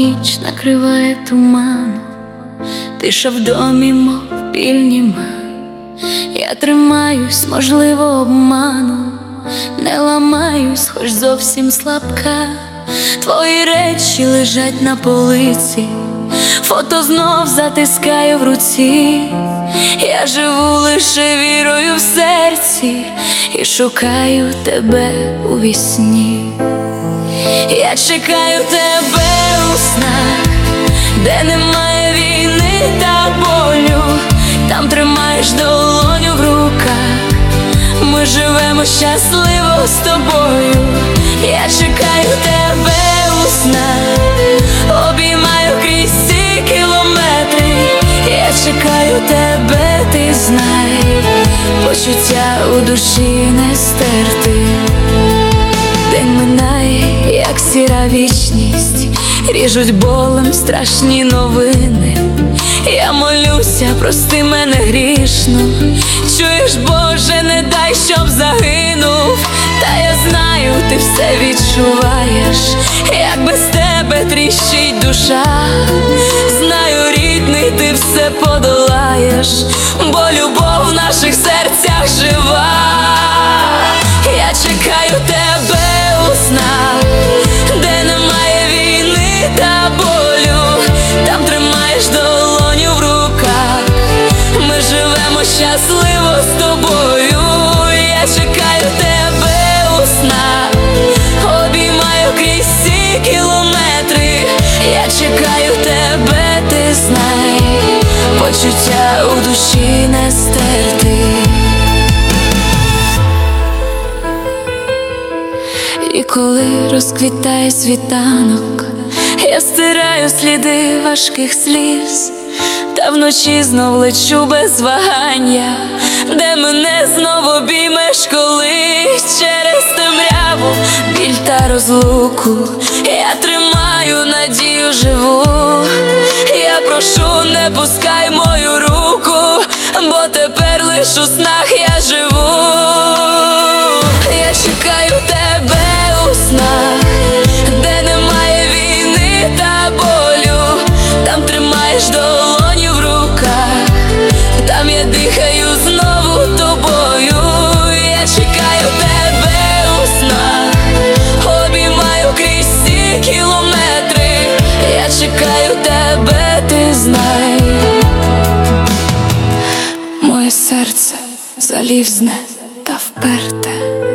ніч накриває туману, тиша в домі, мов біль німа. Я тримаюсь, можливо, обману, не ламаюсь, хоч зовсім слабка. Твої речі лежать на полиці, фото знов затискаю в руці. Я живу лише вірою в серці і шукаю тебе у вісні. Я чекаю тебе у снах, де немає війни та болю. Там тримаєш долоню в руках, ми живемо щасливо з тобою. Я чекаю тебе у снах, обіймаю крізь ці кілометри. Я чекаю тебе, ти знай, почуття у душі не стерти. День минає, як сіра вічність, ріжуть болем страшні новини. Я молюся, прости мене грішну, чуєш, Боже, не дай, щоб загинув. Та я знаю, ти все відчуваєш, як без тебе тріщить душа. Знаю, рідний, ти все подолаєш, бо любов в наших серцях жива. Я чекаю тебе у снах, де немає війни та болю. Там тримаєш долоню в руках, ми живемо щасливо з тобою. Я чекаю тебе у снах, обіймаю крізь ці кілометри. Я чекаю тебе, ти знай, почуття у душі не стерти. І коли розквітає світанок, я стираю сліди важких сліз, та вночі знов лечу без вагання, де мене знов обіймеш колись. Через темряву, біль та розлуку я тримаю надію живу. Я прошу, не пускай мою руку, бо тепер лиш у снах я живу. Я чекаю тебе у снах, де немає війни та болю. Там тримаєш долоню в руках, там я дихаю знову тобою. Я чекаю тебе у снах, обіймаю крізь ці кілометри. Я чекаю тебе, ти знай, моє серце залізне та вперте.